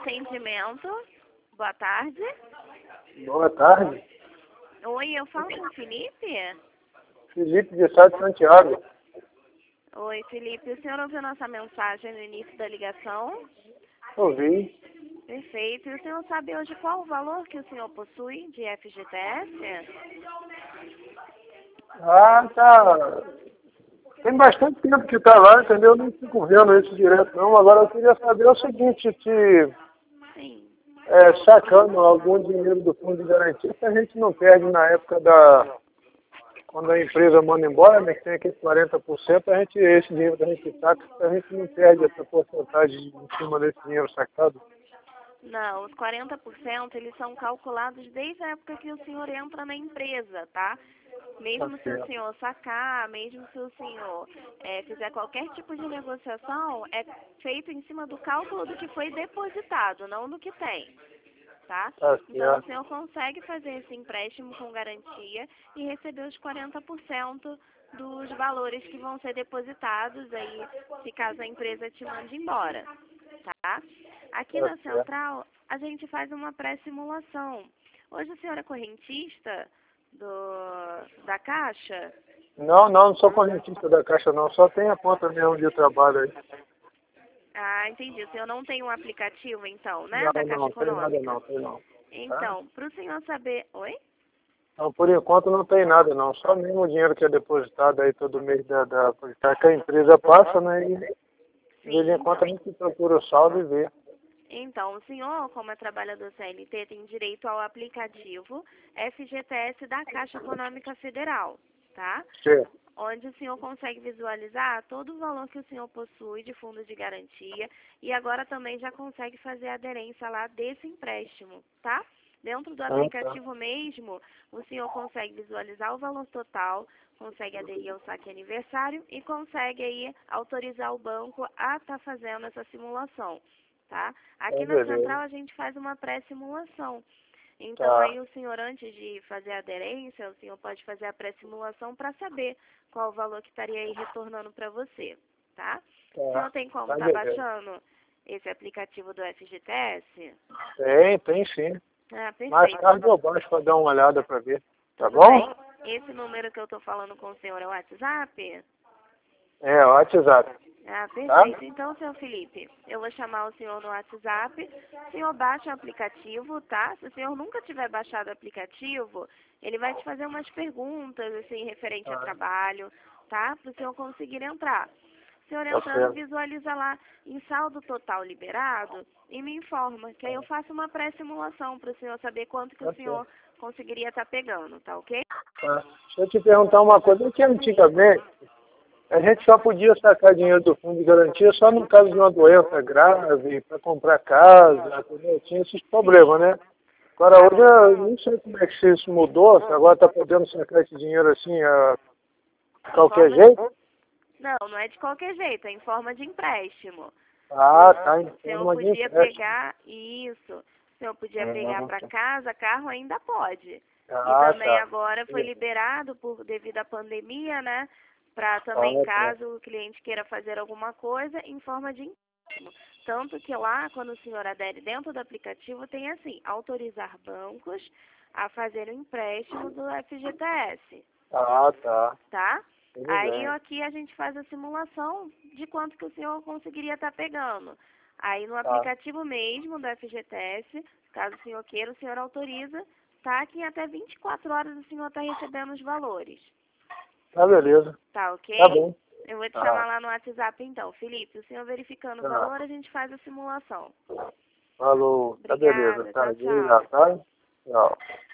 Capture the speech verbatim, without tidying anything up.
atendimento. Boa tarde. Boa tarde. Oi, eu falo com o Felipe? Felipe de Sá de Santiago. Oi, Felipe. O senhor ouviu nossa mensagem no início da ligação? Ouvi. Perfeito. E o senhor sabe hoje qual o valor que o senhor possui de F G T S? Ah, tá. Tem bastante tempo que tá lá, entendeu? Não fico vendo isso direto, não. Agora eu queria saber o seguinte, se Sim. é, sacando algum dinheiro do fundo de garantia, se a gente não perde na época da... Quando a empresa manda embora, né, que tem aqueles quarenta por cento, a gente, esse dinheiro que a gente saca, a gente não perde essa porcentagem em cima desse dinheiro sacado. Não, os quarenta por cento eles são calculados desde a época que o senhor entra na empresa, tá? Mesmo Tá se o certo. senhor sacar, mesmo se o senhor é, fizer qualquer tipo de negociação, é feito em cima do cálculo do que foi depositado, não do que tem, tá? Tá Então o certo. senhor consegue fazer esse empréstimo com garantia e receber os quarenta por cento dos valores que vão ser depositados aí, se caso a empresa te mande embora, tá? Aqui Tá na certo. central, a gente faz uma pré-simulação. Hoje a senhora é correntista do, da Caixa? Não, não, não sou correntista da Caixa, não. Só tem a conta mesmo de trabalho aí. Ah, entendi. O senhor não tem um aplicativo, então, né, Não, da Caixa não, tem nada Econômica? não, tem não. Tá? Então, para o senhor saber... Oi? Então, por enquanto não tem nada não. Só mesmo o dinheiro que é depositado aí todo mês da, da, que a empresa passa, né? E de Sim, vez em quando a então. gente procura o saldo e vê. Então, o senhor, como é trabalhador C L T, tem direito ao aplicativo F G T S da Caixa Econômica Federal, tá? Certo. Onde o senhor consegue visualizar todo o valor que o senhor possui de fundo de garantia e agora também já consegue fazer a aderência lá desse empréstimo, tá? Dentro do Ah, tá. aplicativo mesmo, o senhor consegue visualizar o valor total, consegue aderir ao saque aniversário e consegue aí autorizar o banco a estar fazendo essa simulação, tá? Aqui Então, na beleza. central a gente faz uma pré-simulação. Então, Tá. aí o senhor, antes de fazer a aderência, o senhor pode fazer a pré-simulação para saber qual o valor que estaria aí retornando para você, tá? O senhor Tá. tem como Tá, estar beleza. baixando esse aplicativo do F G T S? Tem, tem sim. Ah, Mais perfeito. tarde eu baixo para dar uma olhada para ver. Tá Tudo bom? bem. Esse número que eu estou falando com o senhor é o WhatsApp? É, o WhatsApp. Ah, Tá? perfeito. Então, seu Felipe, eu vou chamar o senhor no WhatsApp. O senhor baixa o aplicativo, tá? Se o senhor nunca tiver baixado o aplicativo, ele vai te fazer umas perguntas, assim, referente a Tá, trabalho, tá? Para o senhor conseguir entrar. O senhor tá entrando, certo. visualiza lá em saldo total liberado e me informa, que aí eu faço uma pré-simulação para o senhor saber quanto que o Tá certo. senhor conseguiria estar pegando, tá ok? Tá. Deixa eu te perguntar uma coisa, que antigamente a gente só podia sacar dinheiro do fundo de garantia só no caso de uma doença grave, para comprar casa, entendeu? Tinha esses problemas, né? Agora Ah, hoje eu não sei como é que isso mudou, se agora está podendo sacar esse dinheiro assim a em qualquer forma de... jeito. Não, não é de qualquer jeito, é em forma de empréstimo. Ah, O tá, em senhor forma de podia empréstimo. pegar isso, o senhor podia pegar Ah, para tá. casa, carro ainda pode. E Ah, também tá. agora foi liberado por devido à pandemia, né? Para Ah, também, tá. caso o cliente queira fazer alguma coisa, em forma de empréstimo. Tanto que lá, quando o senhor adere dentro do aplicativo, tem assim, autorizar bancos a fazer o empréstimo do F G T S, Ah, tá. tá? Tudo Aí bem. aqui a gente faz a simulação de quanto que o senhor conseguiria estar pegando. Aí no Tá. aplicativo mesmo do F G T S, caso o senhor queira, o senhor autoriza, tá? Que em até vinte e quatro horas o senhor está recebendo os valores. Tá, beleza. Tá ok? Tá bom. Eu vou te Tá. chamar lá no WhatsApp então. Felipe, o senhor verificando o Tá. valor, a gente faz a simulação. Falou. Tá, beleza. Obrigada. Tá, Tchau, obrigado, tchau. tá? Tchau.